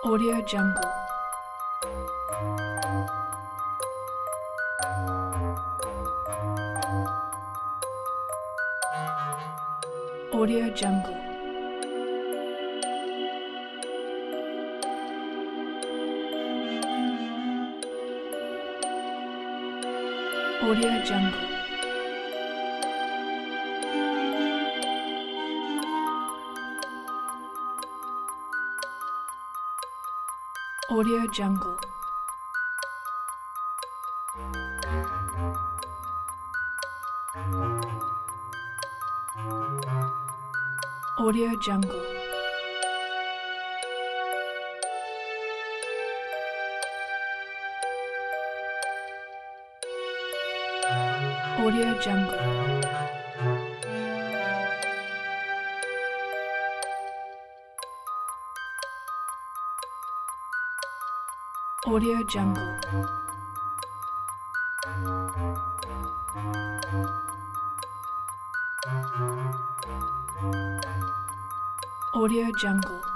Audio Jungle. Audio Jungle. Audio Jungle. Audio Jungle. Audio Jungle. Audio Jungle. Audio Jungle. Audio Jungle.